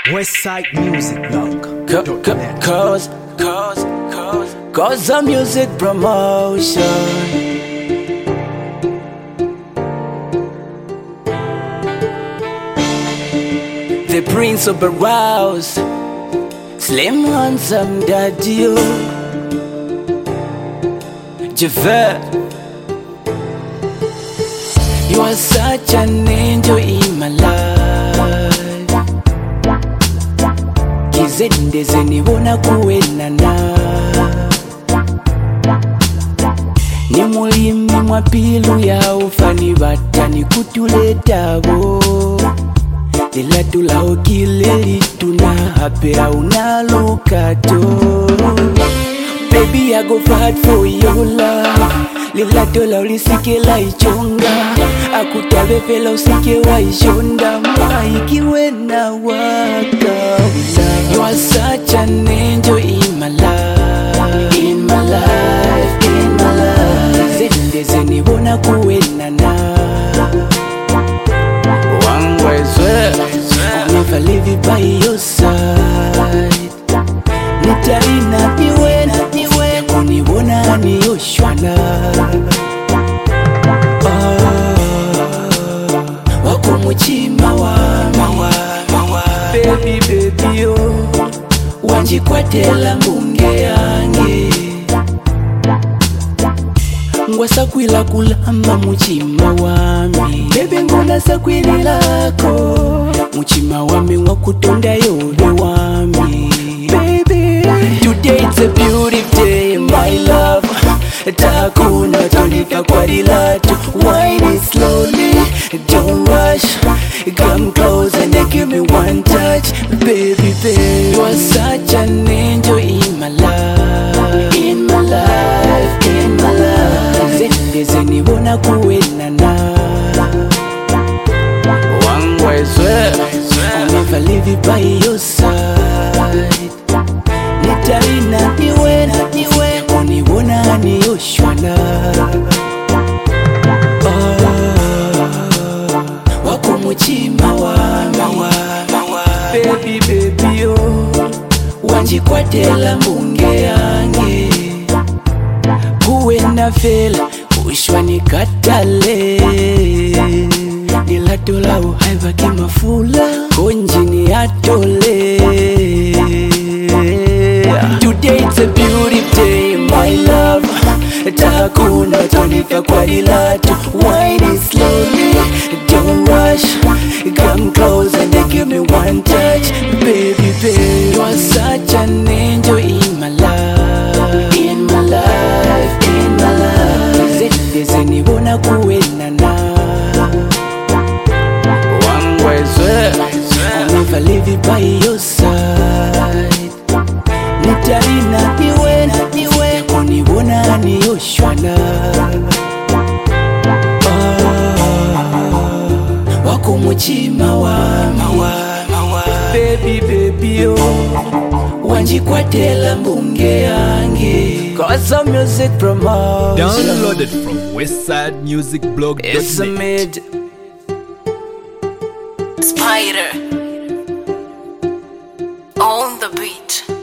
Westside Music Blog. Cause of music promotion. The Prince of Arouse, Slim Handsome Daddy, Javert. You are such an angel in my life. Kizendeze nibona kuwenana. Ni mulimi mwa pilu ya ufani batani kutuletabo. Lilatula okile lituna hapera unalukato. Baby, I go fight for your love. Lilatola ulisike la ichonga. Akutabe fela usike wa ishonda. Maikiwe na waka. You are such an angel in my life. In my life, in my life. Zendeze nibona kuwenana. One way swear, I'll never leave you by your side. Nitarina niwe kunibona niyoshwana. Wako muchima wami. Baby yo, wanjikwatela mbunge yange. Ngwasakwila kulamba muchima wami. Baby ngona sakwili lako. Muchima wami wakutonda yobe wami. Baby, today it's a beautiful day, my love. Takuna tonifa kwa dilatu. Wine it slowly, don't rush. Come close and then give me one touch. Baby, you are such an angel in my life. In my life, in my life. Zendeze nibona kuwenana. One way swear, I'll never leave you by your side. Nitarina niwe kunibona niyoshwana. Wako muchima wami. Baby yo, wanjikwatela mbunge yange. Kuwena fela ushwani katale. Nilatola uhaiva kimafula konjini atole. Today it's a beautiful day, my love. Takuna tonifa kwa dilatu. Wine it slowly, don't rush. Come close and then give me one touch. Baby, you are such an angel in my life. In my life, in my life. Zendeze nibona kuwenana. One way swear, I'll never leave you by your side. Nitarina niwe kunibona niyoshwana. Wako muchima wami. Baby yo, wanjikwatela mbunge yange. Cause of music promotion. Downloaded from westsidemusicblog.net. It's a mid Spider on the beat.